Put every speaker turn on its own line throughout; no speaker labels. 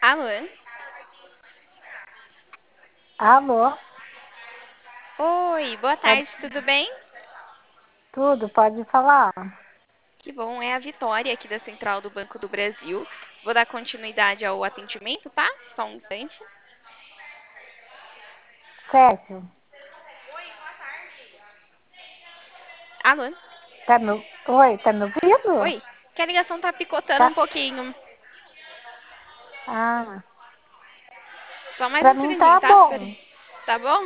Alô?
Alô?
Oi, boa
Pode,
tarde, tudo bem?
tudo, pode falar.
Que bom, é a Vitória aqui da Central do Banco do Brasil. Vou dar continuidade ao atendimento, tá? Só um instante.
Certo.
Alô?
Oi, tá me ouvindo?
Oi, que a ligação tá picotando
Tá.
um pouquinho.
Ah,
Só mais
pra
um
mim
segundinho,
tá
tá? Peraí.
bom.
Tá bom?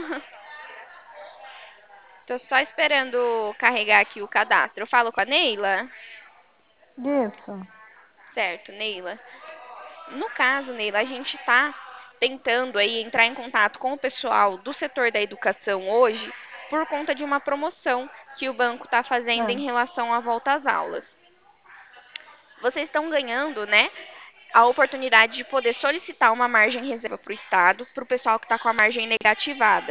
Tô só esperando carregar aqui o cadastro. Eu falo com a Neila?
Isso.
Certo, Neila. No caso, Neila, a gente está tentando aí entrar em contato com o pessoal do setor da educação hoje por conta de uma promoção que o banco está fazendo em
Ah,
relação à volta às aulas. Vocês estão ganhando, né, a oportunidade de poder solicitar uma margem reserva para o Estado, para o pessoal que está com a margem negativada.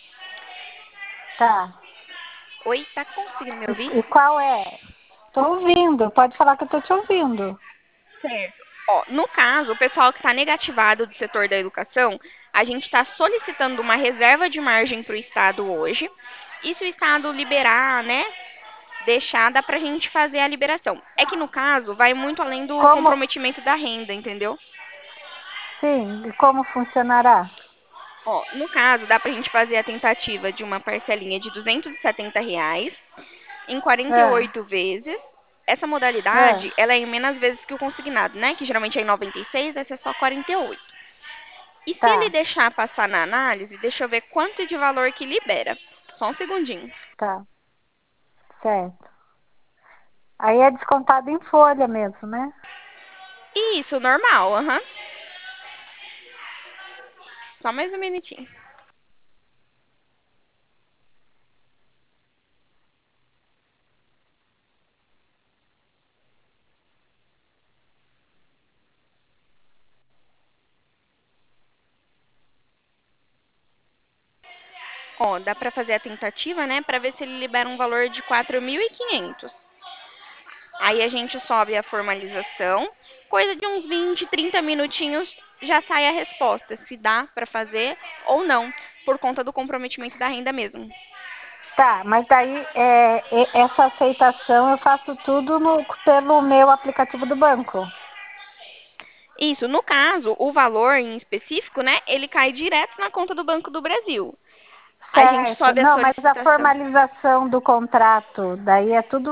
tá.
Oi, tá conseguindo me ouvir?
E qual é? Tô ouvindo, pode falar que eu tô te ouvindo.
Certo. Ó, no caso, o pessoal que está negativado do setor da educação, a gente está solicitando uma reserva de margem para o Estado hoje. E se o Estado liberar, né, deixar, dá para a gente fazer a liberação. É que no caso, vai muito além do
Como,
comprometimento da renda, entendeu?
sim, e como funcionará?
Ó, no caso, dá para a gente fazer a tentativa de uma parcelinha de R$ 270 em
Ah,
48 vezes. Essa
ah,
modalidade, ela é em menos vezes que o consignado, né? Que geralmente é em 96, essa é só 48. E se ele
tá,
deixar passar na análise, deixa eu ver quanto de valor que libera. Só um segundinho.
tá, certo. Aí é descontado em folha mesmo, né?
Isso, normal, aham. Só mais um minutinho. Ó, dá pra fazer a tentativa, né, pra ver se ele libera um valor de 4.500. Aí a gente sobe a formalização, coisa de uns 20, 30 minutinhos já sai a resposta, se dá pra fazer ou não, por conta do comprometimento da renda mesmo.
Tá, mas daí essa aceitação eu faço tudo pelo meu aplicativo do banco.
Isso, no caso, o valor em específico, né, ele cai direto na conta do Banco do Brasil. A gente
Certo.
sobe a
Não, mas a
solicitação.
formalização do contrato, daí é tudo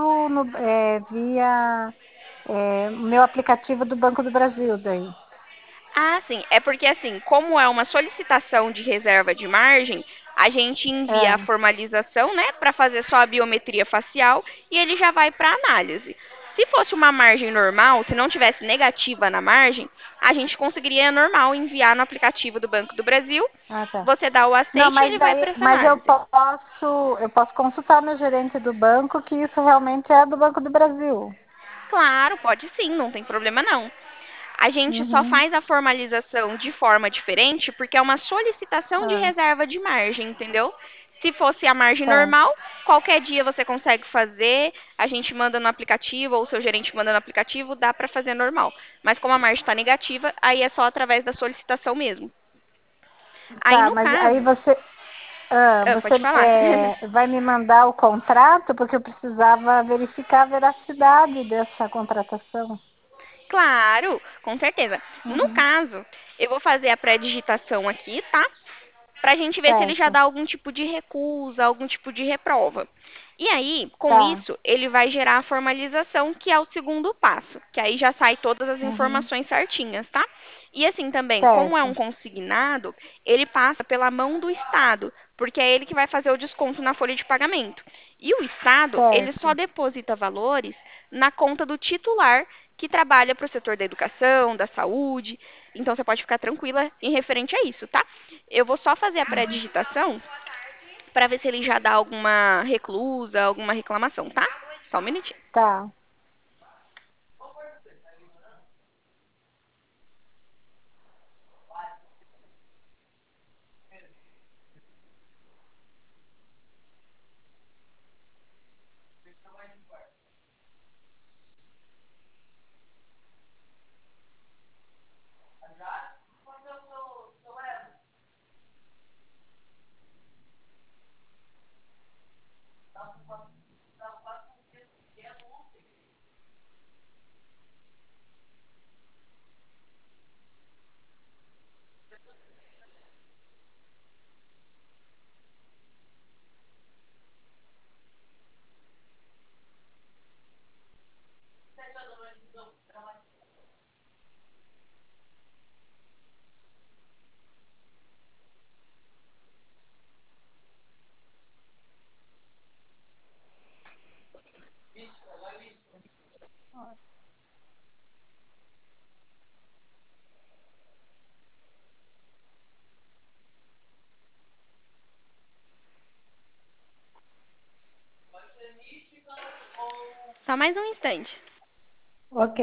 via meu aplicativo do Banco do Brasil, daí.
Ah, sim. É porque, assim, como é uma solicitação de reserva de margem, a gente envia a
É.
formalização, né, para fazer só a biometria facial e ele já vai para análise. Se fosse uma margem normal, se não tivesse negativa na margem, a gente conseguiria normal enviar no aplicativo do Banco do Brasil.
Ah, tá.
Você dá o
Não,
aceite e ele vai para essa
mas
análise.
eu posso consultar meu gerente do banco que isso realmente é do Banco do Brasil.
Claro, pode sim, não tem problema não. A gente só
Uhum.
faz a formalização de forma diferente porque é uma solicitação de
Ah,
reserva de margem, entendeu? Se fosse a margem
tá.
normal, qualquer dia você consegue fazer, a gente manda no aplicativo ou o seu gerente manda no aplicativo, dá para fazer normal. Mas como a margem está negativa, aí é só através da solicitação mesmo. Aí
Tá,
no
mas aí
caso,
você
pode falar.
vai me mandar o contrato porque eu precisava verificar a veracidade dessa contratação.
Claro, com certeza. No
Uhum.
caso, eu vou fazer a pré-digitação aqui, tá? Para a gente ver se ele já
Certo.
dá algum tipo de recusa, algum tipo de reprova. E aí, com
Tá.
isso, ele vai gerar a formalização, que é o segundo passo, que aí já sai todas as
Uhum.
informações certinhas, tá? E assim também, como é um
Certo.
consignado, ele passa pela mão do Estado, porque é ele que vai fazer o desconto na folha de pagamento. E o Estado, ele só
Certo.
deposita valores na conta do titular que trabalha para o setor da educação, da saúde. Então você pode ficar tranquila em referente a isso, tá? Eu vou só fazer a
Uhum.
pré-digitação para ver se ele já dá alguma reclusa, alguma reclamação, tá? Só um minutinho.
Tá.
Só mais um instante.
Ok.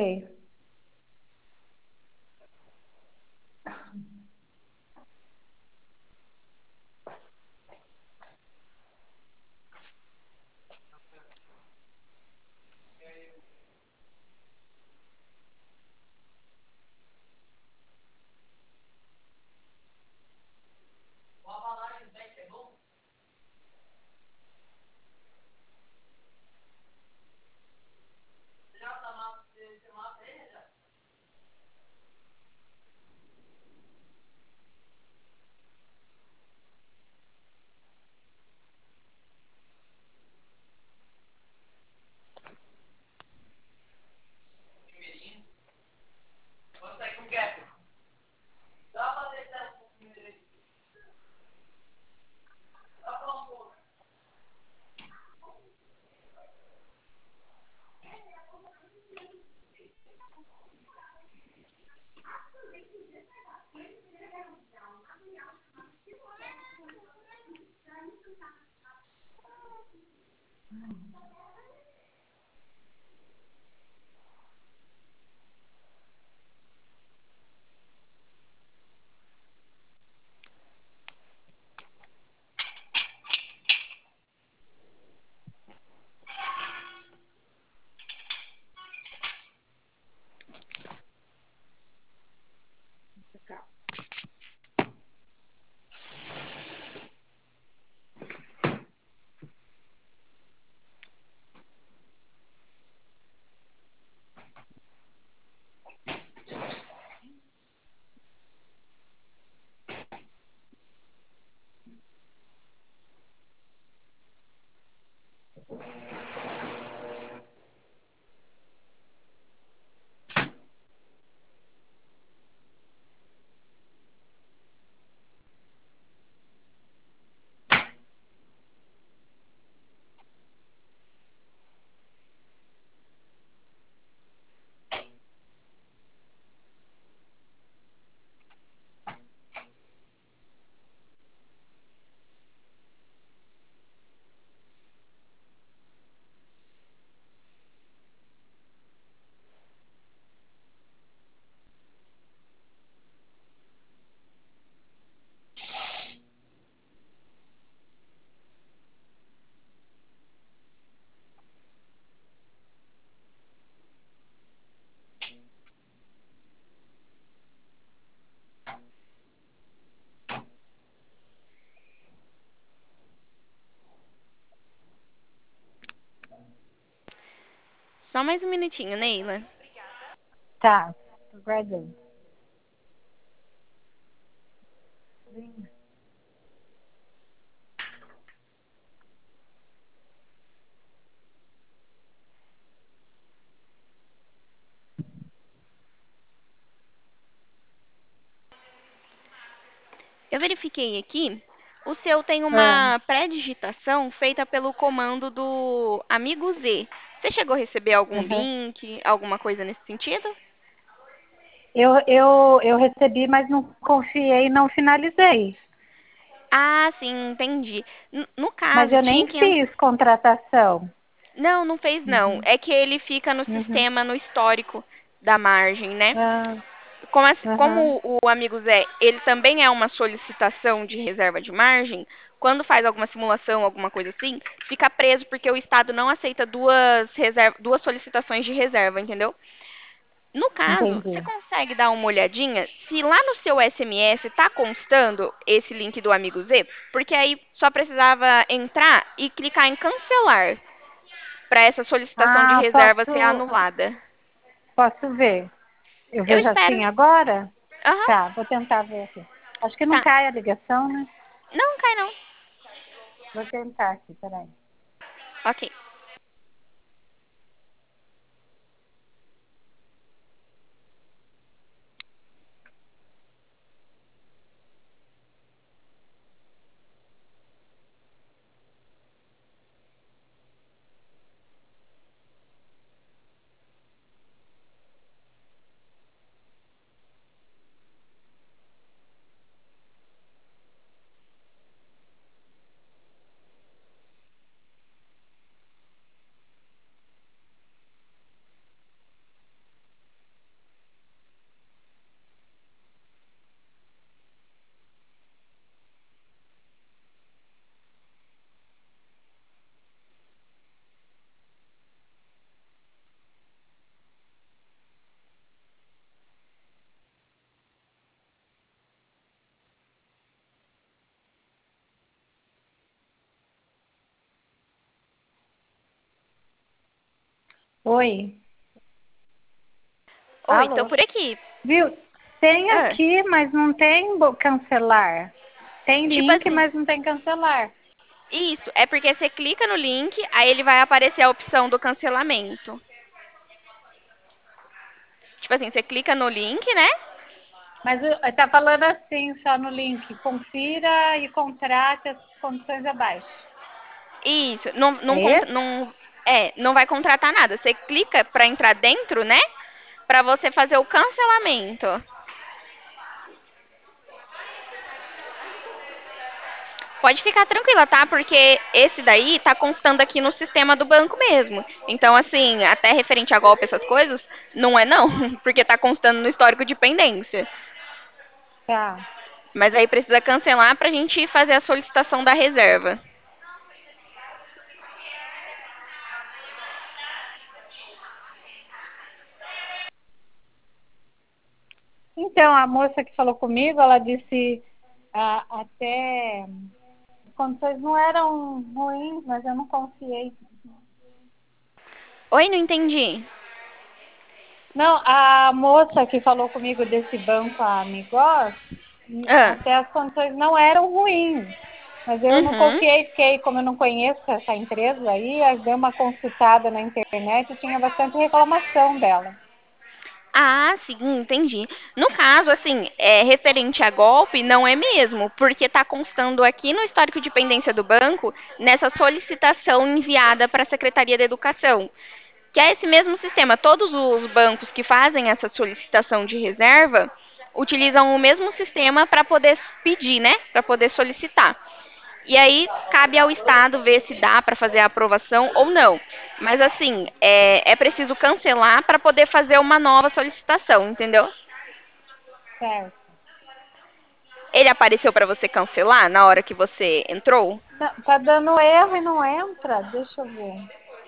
Só mais um minutinho, Neila.
Tá. Ready.
Eu verifiquei aqui. O seu tem
Ah,
uma pré-digitação feita pelo comando do Amigo Z. Você chegou a receber algum
aham.
link, alguma coisa nesse sentido?
Eu recebi, mas não confiei, não finalizei.
Ah, sim, entendi. No
Mas
caso,
eu
tinha
nem
que.
fiz contratação.
Não, não fez não.
Uhum,
É que ele fica no
uhum.
sistema, no histórico da margem, né?
Ah, aham,
Como o amigo Zé, ele também é uma solicitação de reserva de margem, quando faz alguma simulação, alguma coisa assim, fica preso porque o Estado não aceita duas solicitações de reserva, entendeu? No caso, você
entendi.
consegue dar uma olhadinha se lá no seu SMS está constando esse link do amigo Z? Porque aí só precisava entrar e clicar em cancelar para essa solicitação de
Ah,
reserva ser anulada.
posso ver. Eu
Eu
vejo
espero.
assim agora?
Aham,
Tá, vou tentar ver aqui. Acho que não
tá.
cai a ligação, né?
Não cai não.
Vou tentar aqui, peraí.
Ok.
Oi,
Oi, tô
alô?
por aqui.
Viu? Tem
Ah,
aqui, mas não tem cancelar. Tem
tipo
link,
assim,
mas não tem cancelar.
isso, é porque você clica no link, aí ele vai aparecer a opção do cancelamento. Tipo assim, você clica no link, né?
Mas está falando assim, só no link. Confira e contrate as condições abaixo.
Isso, não, não,
É esse?
não vai contratar nada. Você clica pra entrar dentro, né? Pra você fazer o cancelamento. Pode ficar tranquila, tá? Porque esse daí tá constando aqui no sistema do banco mesmo. Então, assim, até referente a golpe, essas coisas, não é não, porque tá constando no histórico de pendência.
Tá.
Mas aí precisa cancelar pra gente fazer a solicitação da reserva.
Então, a moça que falou comigo, ela disse até as condições não eram ruins, mas eu não confiei.
Oi, não entendi.
Não, a moça que falou comigo desse banco, a Amigos,
Ah,
até as condições não eram ruins. Mas eu não
uhum.
confiei, porque como eu não conheço essa empresa aí, eu dei uma consultada na internet e tinha bastante reclamação dela.
Ah, sim, entendi. No caso, assim, referente a golpe, não é mesmo, porque está constando aqui no histórico de pendência do banco, nessa solicitação enviada para a Secretaria da Educação, que é esse mesmo sistema. Todos os bancos que fazem essa solicitação de reserva utilizam o mesmo sistema para poder pedir, né? Para poder solicitar. E aí cabe ao Estado ver se dá para fazer a aprovação ou não. Mas assim, é preciso cancelar para poder fazer uma nova solicitação, entendeu?
Certo.
Ele apareceu para você cancelar na hora que você entrou?
Não, tá dando erro e não entra? Deixa eu ver.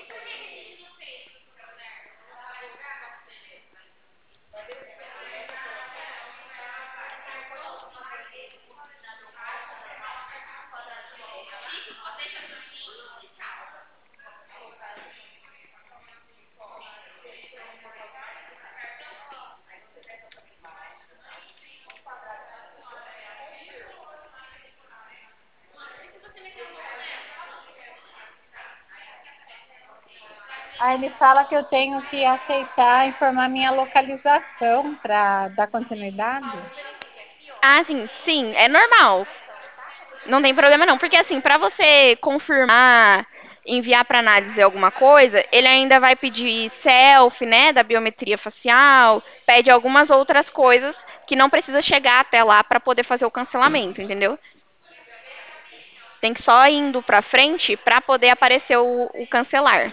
Aí ele fala que eu tenho que aceitar informar minha localização para dar continuidade.
Ah, sim, sim, é normal. Não tem problema não, porque assim, para você confirmar, enviar para análise alguma coisa, ele ainda vai pedir selfie, né, da biometria facial, pede algumas outras coisas que não precisa chegar até lá para poder fazer o cancelamento, entendeu? Tem que só ir indo para frente para poder aparecer o cancelar.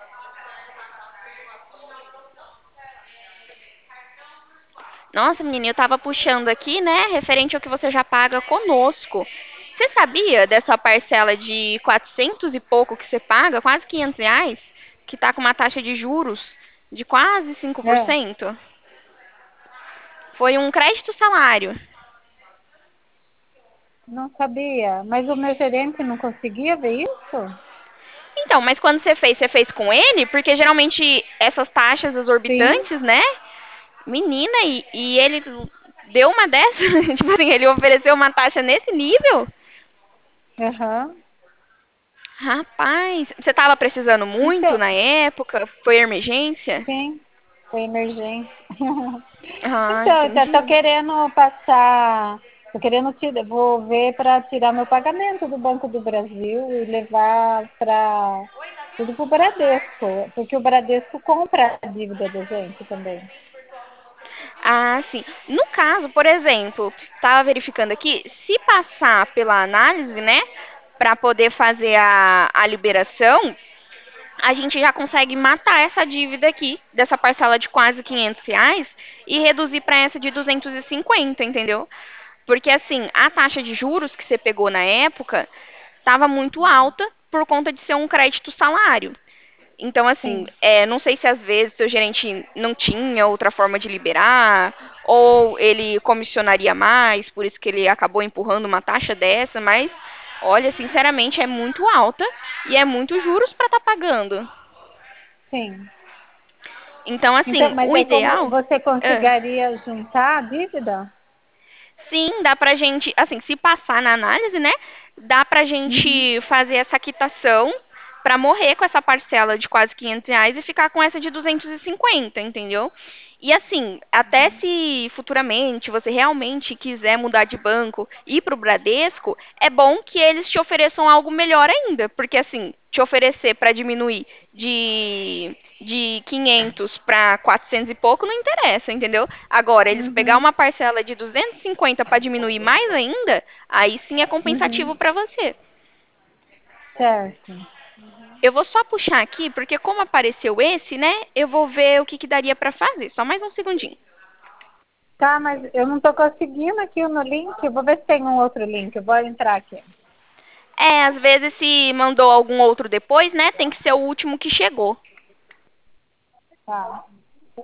Nossa, menina, eu tava puxando aqui, né, referente ao que você já paga conosco. Você sabia dessa parcela de 400 e pouco que você paga, quase R$ 500, que tá com uma taxa de juros de quase cinco por
É,
cento? Foi um crédito salário.
não sabia, mas o meu gerente não conseguia ver isso?
Então, mas quando você fez com ele? Porque geralmente essas taxas
Sim,
exorbitantes, né? Menina, e ele deu uma dessa? Tipo assim, ele ofereceu uma taxa nesse nível?
aham.
Rapaz, você estava precisando muito
Então,
na época? Foi emergência?
sim, foi emergência.
Ah,
Então, eu tô
entendi.
querendo passar, tô querendo vou ver para tirar meu pagamento do Banco do Brasil e levar para tudo para o Bradesco, porque o Bradesco compra a dívida da gente também.
Ah, sim. No caso, por exemplo, estava verificando aqui, se passar pela análise, né, para poder fazer a liberação, a gente já consegue matar essa dívida aqui, dessa parcela de quase R$ 500, e reduzir para essa de 250, entendeu? Porque, assim, a taxa de juros que você pegou na época estava muito alta por conta de ser um crédito salário. Então, assim,
Sim,
não sei se às vezes seu gerente não tinha outra forma de liberar, ou ele comissionaria mais, por isso que ele acabou empurrando uma taxa dessa, mas, olha, sinceramente, é muito alta e é muito juros para estar pagando.
sim.
Então,
Então,
assim,
mas
o
aí como
ideal.
você
Ah,
conseguiria juntar a dívida?
sim, dá pra gente, assim, se passar na análise, né? Dá pra
Uhum,
gente fazer essa quitação pra morrer com essa parcela de quase R$ 500 e ficar com essa de 250, entendeu? E assim, até se futuramente você realmente quiser mudar de banco e ir para o Bradesco, é bom que eles te ofereçam algo melhor ainda, porque assim, te oferecer para diminuir de 500 para 400 e pouco não interessa, entendeu? Agora, eles pegar
uhum,
uma parcela de 250 para diminuir mais ainda, aí sim é compensativo
uhum.
para você.
Certo.
Eu vou só puxar aqui, porque como apareceu esse, né? Eu vou ver o que que daria para fazer. Só mais um segundinho.
Tá, mas eu não estou conseguindo aqui no link. Eu vou ver se tem um outro link. Eu vou entrar aqui.
É, às vezes se mandou algum outro depois, né? Tem que ser o último que chegou.
Tá.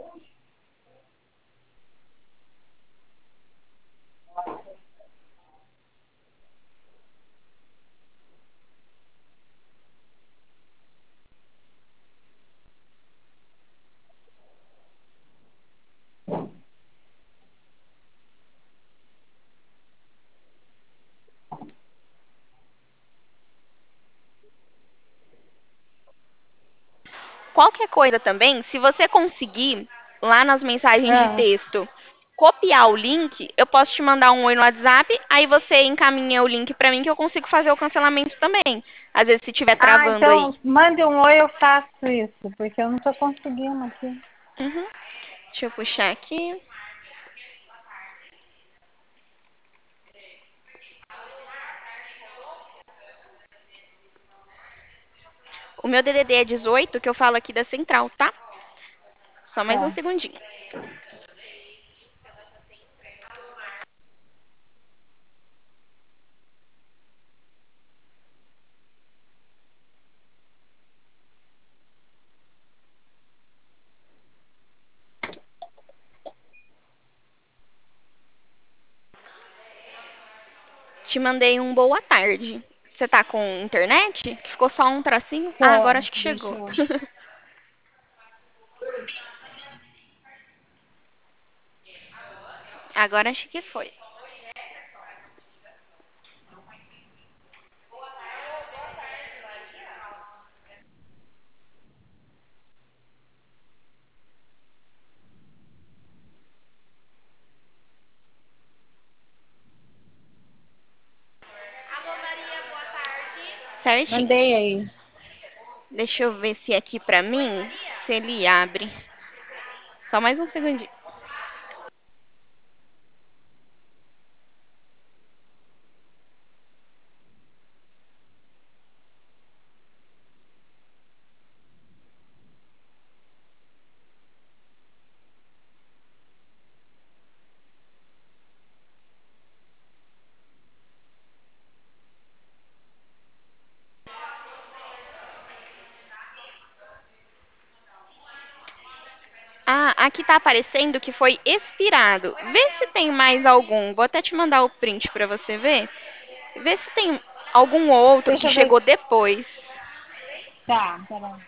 Qualquer coisa também, se você conseguir lá nas mensagens de
Ah.
texto copiar o link, eu posso te mandar um oi no WhatsApp, aí você encaminha o link pra mim que eu consigo fazer o cancelamento também. Às vezes se estiver
Ah,
travando aí.
então mande um oi, eu faço isso, porque eu não estou conseguindo aqui.
Uhum. Deixa eu puxar aqui. O meu DDD é 18, que eu falo aqui da central, tá? Só mais um
Tá.
segundinho. Te mandei um boa tarde. Você tá com internet? Ficou só um tracinho? Ah, agora
Tô,
acho que
deixa
chegou.
eu.
Agora acho que foi. Certinho.
Mandei aí.
Deixa eu ver se aqui pra mim, se ele abre. Só mais um segundinho. Ah, aqui tá aparecendo que foi expirado. Vê se tem mais algum. Vou até te mandar o print pra você ver. Vê se tem algum outro que
Deixa eu ver.
chegou depois.
Tá, peraí.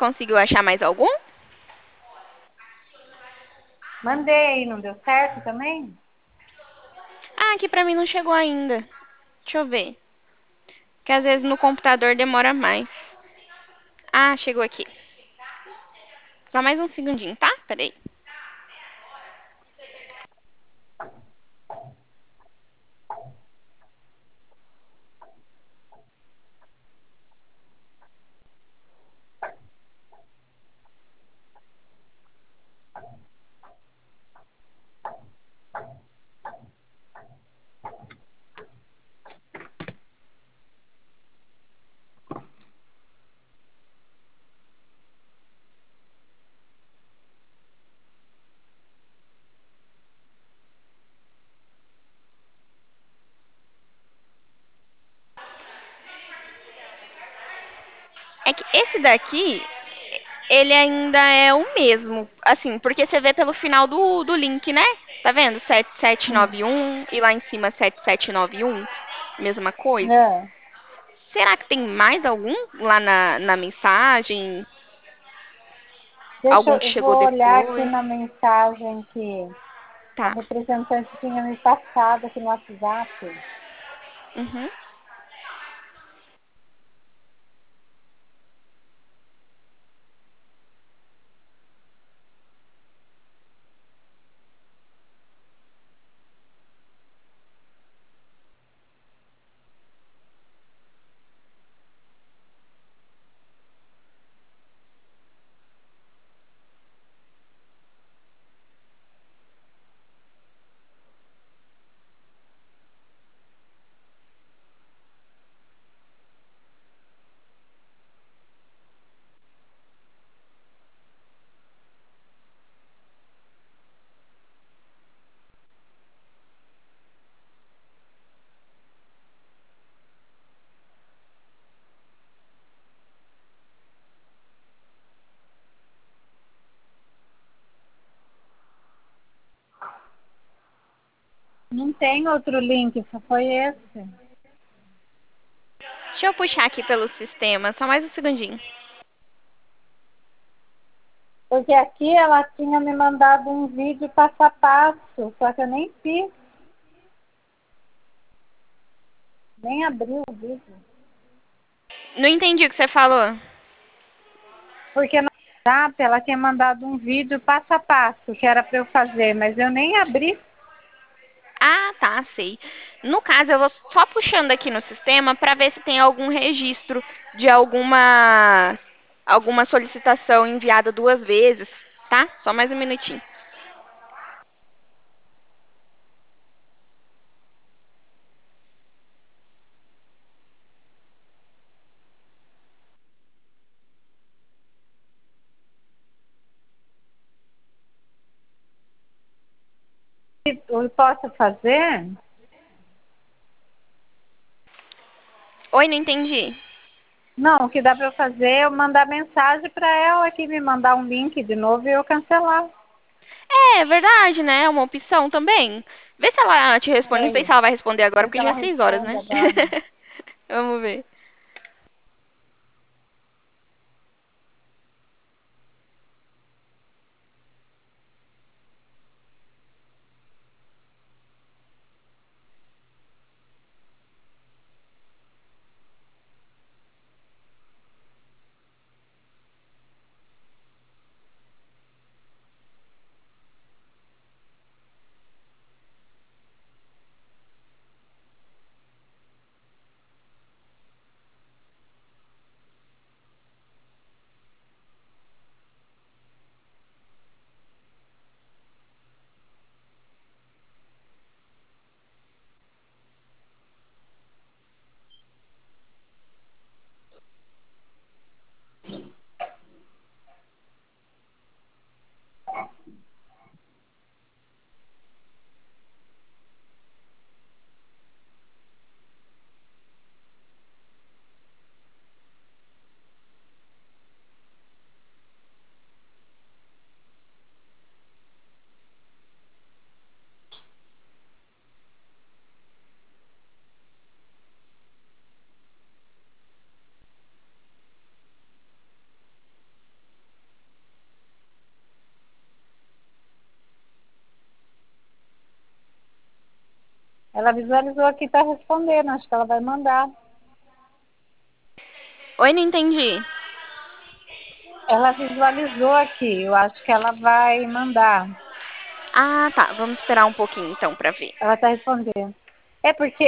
conseguiu achar mais algum?
Mandei, não deu certo também?
Ah, aqui pra mim não chegou ainda. Deixa eu ver. Que às vezes no computador demora mais. Ah, chegou aqui. Só mais um segundinho, tá? Peraí. É que esse daqui, ele ainda é o mesmo. Assim, porque você vê pelo final do link, né? Tá vendo?
Hum.
7791 e lá em cima 7791. Mesma coisa.
É.
Será que tem mais algum lá na mensagem?
Deixa
Algum
eu,
que
eu
chegou
vou olhar aqui
depois?
na mensagem que a
Tá.
representante tinha me passado aqui no WhatsApp.
Uhum.
Não tem outro link, só foi esse.
Deixa eu puxar aqui pelo sistema. Só mais um segundinho.
Porque aqui ela tinha me mandado um vídeo passo a passo, só que eu nem fiz, nem abri o vídeo.
Não entendi o que você falou.
Porque no WhatsApp ela tinha mandado um vídeo passo a passo que era para eu fazer, mas eu nem abri.
Ah, tá, sei. No caso, eu vou só puxando aqui no sistema para ver se tem algum registro de alguma solicitação enviada duas vezes, tá? Só mais um minutinho.
Eu posso fazer?
Oi, não entendi.
Não, o que dá para eu fazer é eu mandar mensagem para ela aqui me mandar um link de novo e eu cancelar.
É verdade, né? É uma opção também. Vê se ela te responde. Não sei
Peraí,
se ela vai responder agora,
vê se
porque já
ela
é 6 horas,
responde
né?
agora.
Vamos ver.
Ela visualizou aqui, está respondendo. Acho que ela vai mandar.
Oi, não entendi.
Ela visualizou aqui. Eu acho que ela vai mandar.
Ah, tá. Vamos esperar um pouquinho então pra ver.
Ela está respondendo. É porque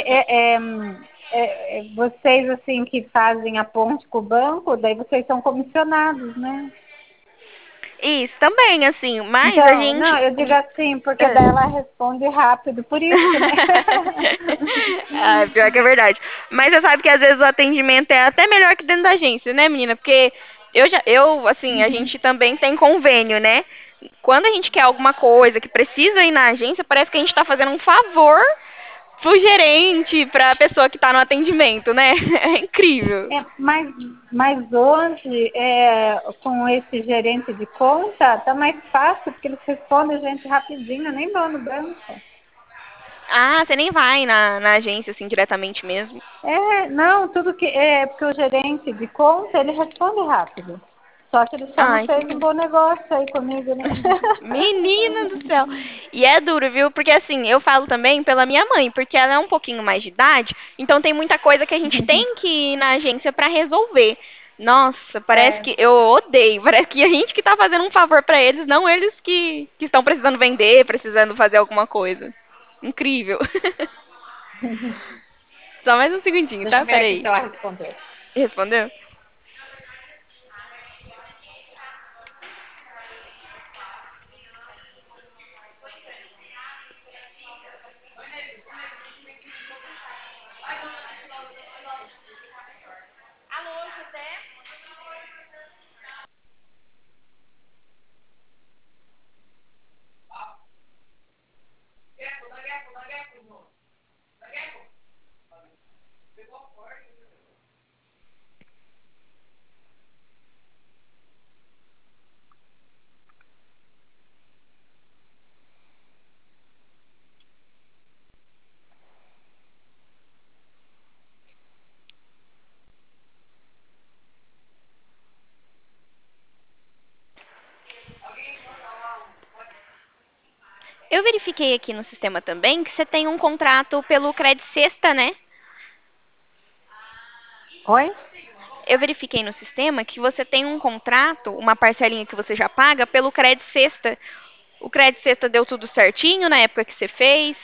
vocês assim que fazem a ponte com o banco, daí vocês são comissionados, né?
Isso também, assim, mas a
Então, não,
gente.
eu digo assim, porque daí ela
Ah.
responde rápido, por isso, né?
Ah, pior que é verdade. Mas você sabe que às vezes o atendimento é até melhor que dentro da agência, né, menina? Porque assim, a gente também tem convênio, né? Quando a gente quer alguma coisa que precisa ir na agência, parece que a gente tá fazendo um favor pro gerente, pra pessoa que tá no atendimento, né? É incrível.
É, mas hoje, com esse gerente de conta, tá mais fácil, porque eles respondem a gente rapidinho, eu nem vou no banco.
Ah, você nem vai na agência, assim, diretamente mesmo.
Não, tudo que. É porque o gerente de conta, ele responde rápido. Só que ele só não
Ai, que
fez um
bom.
bom negócio aí comigo, né?
Menina do céu. E é duro, viu? Porque assim, eu falo também pela minha mãe, porque ela é um pouquinho mais de idade, então tem muita coisa que a gente tem que ir na agência pra resolver. Nossa, parece
É.
que eu odeio. Parece que a gente que tá fazendo um favor pra eles, não eles que estão precisando vender, precisando fazer alguma coisa. Incrível. Só mais um segundinho,
Deixa
tá?
eu ver aqui
Peraí.
se ela respondeu.
Respondeu? Eu verifiquei aqui no sistema também que você tem um contrato pelo Credit Sexta, né?
Oi?
Eu verifiquei no sistema que você tem um contrato, uma parcelinha que você já paga pelo Credit Sexta. O Credit Sexta deu tudo certinho na época que você fez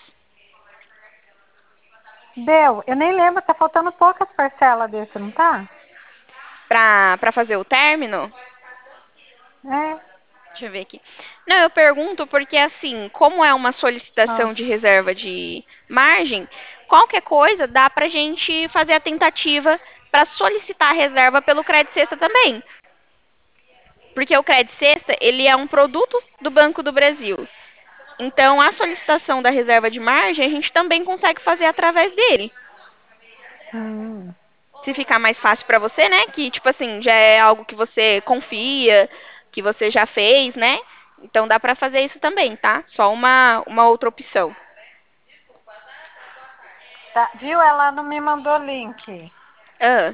Deu. Eu nem lembro, tá faltando poucas parcelas desse, não tá?
pra fazer o término?
É.
Deixa eu ver aqui. Não, eu pergunto porque assim, como é uma solicitação
Ah.
de reserva de margem, qualquer coisa dá pra gente fazer a tentativa para solicitar a reserva pelo Credit Sexta também. Porque o Credit Sexta, ele é um produto do Banco do Brasil. Então, a solicitação da reserva de margem, a gente também consegue fazer através dele.
Hum.
Se ficar mais fácil para você, né? Que, tipo assim, já é algo que você confia, que você já fez, né? Então, dá para fazer isso também, tá? Só uma outra opção.
Tá. Viu? Ela não me mandou link.
Ah,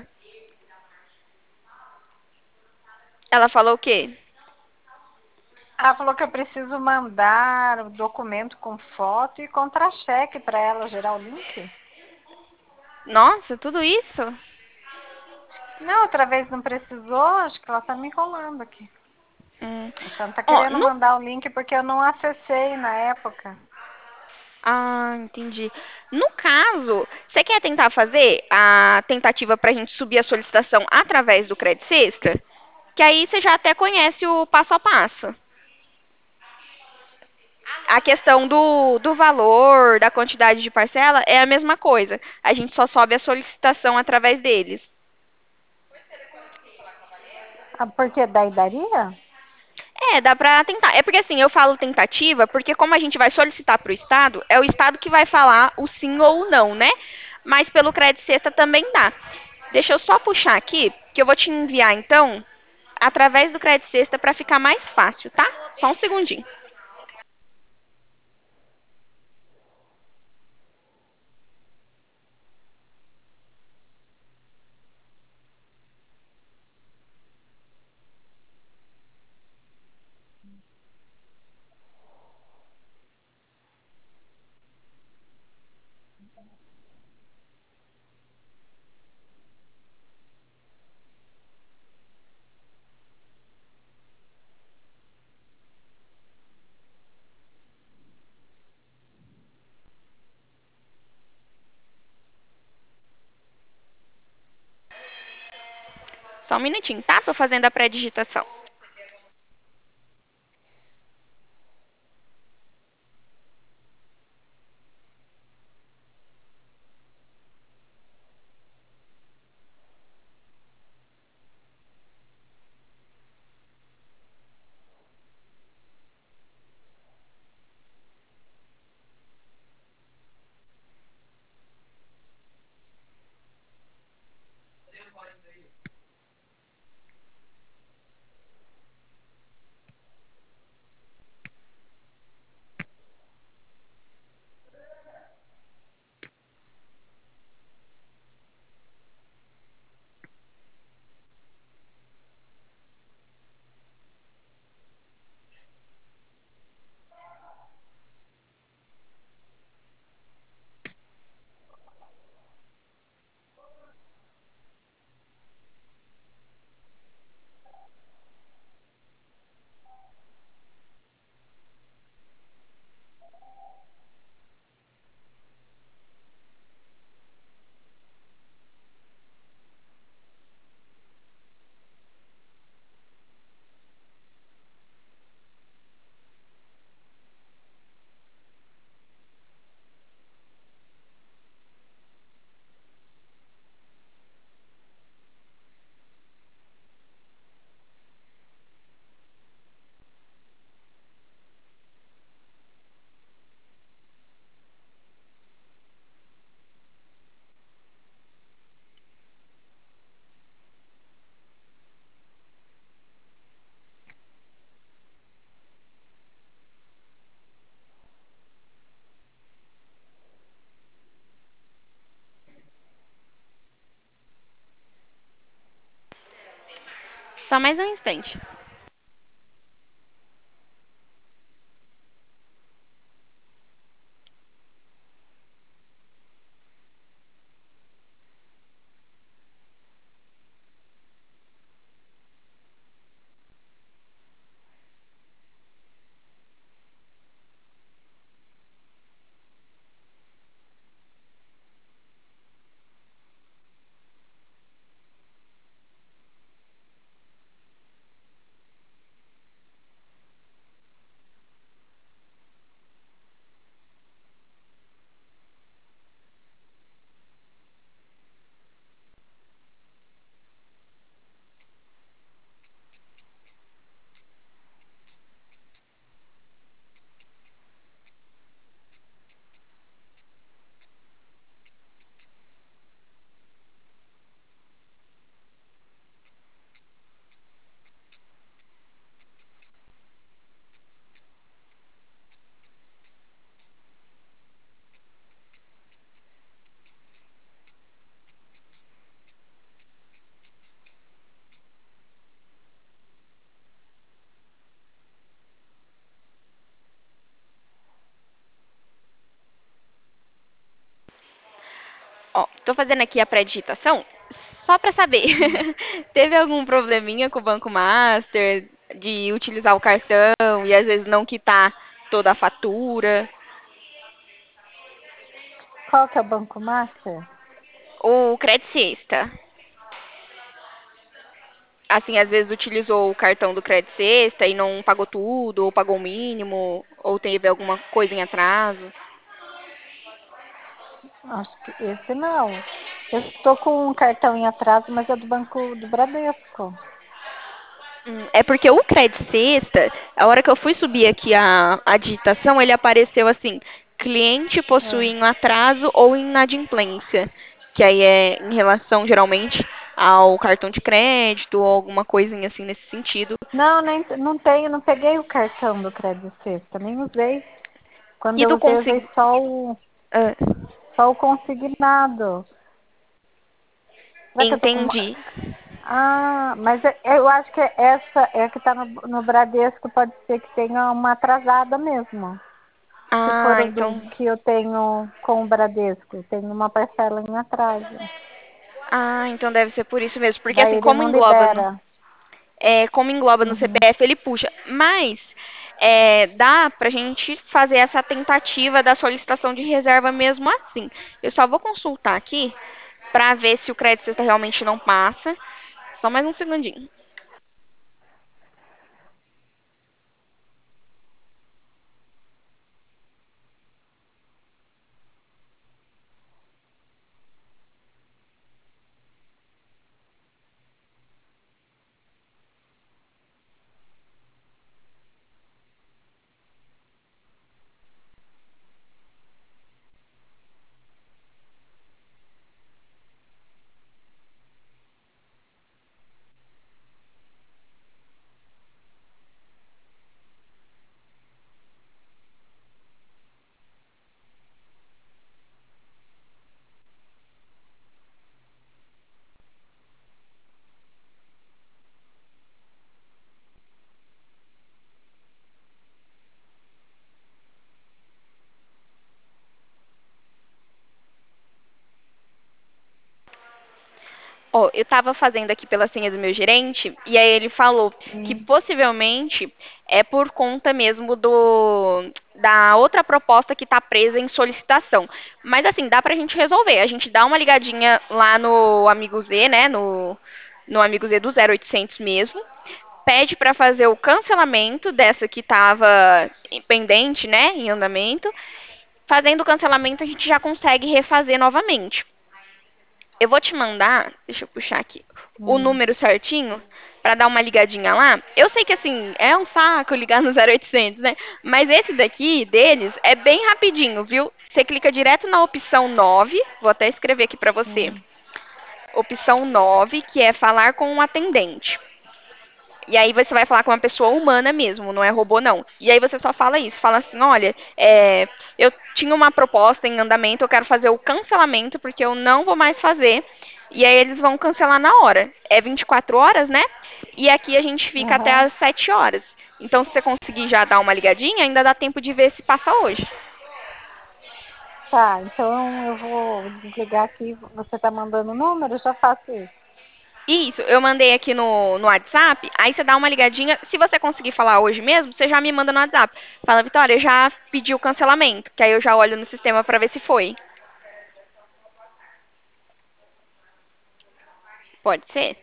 ela falou o quê?
Ela falou que eu preciso mandar o documento com foto e contra-cheque para ela gerar o link.
Nossa, tudo isso?
Não, outra vez não precisou, acho que ela tá me enrolando aqui.
Hum.
Acho que ela não tá
Ó,
querendo mandar o link porque eu não acessei na época.
Ah, entendi. No caso, você quer tentar fazer a tentativa para a gente subir a solicitação através do Credit Sexta? Que aí você já até conhece o passo a passo. A questão do valor, da quantidade de parcela, é a mesma coisa. A gente só sobe a solicitação através deles.
Ah, porque daí daria?
É, dá pra tentar. É porque assim, eu falo tentativa, porque como a gente vai solicitar para o Estado, é o Estado que vai falar o sim ou o não, né? Mas pelo Crédito Sexta também dá. Deixa eu só puxar aqui, que eu vou te enviar então, através do Crédito Sexta para ficar mais fácil, tá? Só um segundinho. Só um minutinho, tá? Tô fazendo a pré-digitação. Só mais um instante. Ó, tô fazendo aqui a pré-digitação só pra saber. Teve algum probleminha com o Banco Master de utilizar o cartão e às vezes não quitar toda a fatura?
Qual que é o Banco Master?
O Credit Sexta, assim, às vezes utilizou o cartão do Credit Sexta e não pagou tudo, ou pagou o mínimo, ou teve alguma coisa em atraso.
Acho que esse não. Eu estou com um cartão em atraso, mas é do Banco do Bradesco.
É porque o Credit Sexta, a hora que eu fui subir aqui a digitação, ele apareceu assim, cliente possui
É.
um atraso ou inadimplência, que aí é em relação geralmente ao cartão de crédito ou alguma coisinha assim nesse sentido.
Não, nem, não tenho, não peguei o cartão do Crédito Sexta, nem usei. Quando
E do
eu usei
ah,
só o consignado. Será que eu tô com uma...
entendi.
Ah, mas eu acho que essa é a que está no Bradesco, pode ser que tenha uma atrasada mesmo. Se for
Ah,
o do
então.
que eu tenho com o Bradesco, tem uma parcela em atraso.
Ah, então deve ser por isso mesmo. Porque
Daí
assim,
ele não libera.
como engloba no
Uhum.
CPF, ele puxa. Mas dá pra gente fazer essa tentativa da solicitação de reserva mesmo assim. Eu só vou consultar aqui pra ver se o crédito sexta realmente não passa. Só mais um segundinho. Ó, eu tava fazendo aqui pela senha do meu gerente, e aí ele falou que
Hum.
possivelmente é por conta mesmo da outra proposta que tá presa em solicitação. Mas assim, dá pra gente resolver. A gente dá uma ligadinha lá no Amigo Z, né? No Amigo Z do 0800 mesmo. Pede pra fazer o cancelamento dessa que tava pendente, né? Em andamento. Fazendo o cancelamento, a gente já consegue refazer novamente. Eu vou te mandar, deixa eu puxar aqui, o
Hum.
número certinho pra dar uma ligadinha lá. Eu sei que assim, é um saco ligar no 0800, né? Mas esse daqui deles é bem rapidinho, viu? Você clica direto na opção 9, vou até escrever aqui pra você.
Hum.
Opção 9, que é falar com um atendente. E aí você vai falar com uma pessoa humana mesmo, não é robô não. E aí você só fala isso, fala assim, olha, eu tinha uma proposta em andamento, eu quero fazer o cancelamento porque eu não vou mais fazer. E aí eles vão cancelar na hora. É 24 horas, né? E aqui a gente fica até
Aham.
às 7 horas. Então se você conseguir já dar uma ligadinha, ainda dá tempo de ver se passa hoje.
Tá, então eu vou desligar aqui. Você tá mandando o número? Eu já faço isso.
Isso, eu mandei aqui no WhatsApp, aí você dá uma ligadinha. Se você conseguir falar hoje mesmo, você já me manda no WhatsApp. Fala, Vitória, eu já pedi o cancelamento, que aí eu já olho no sistema pra ver se foi. Pode ser?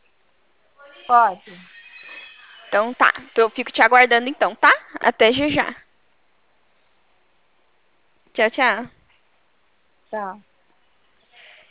Pode.
Então tá. Então eu fico te aguardando então, tá? Até já já. Tchau, tchau.
Tá.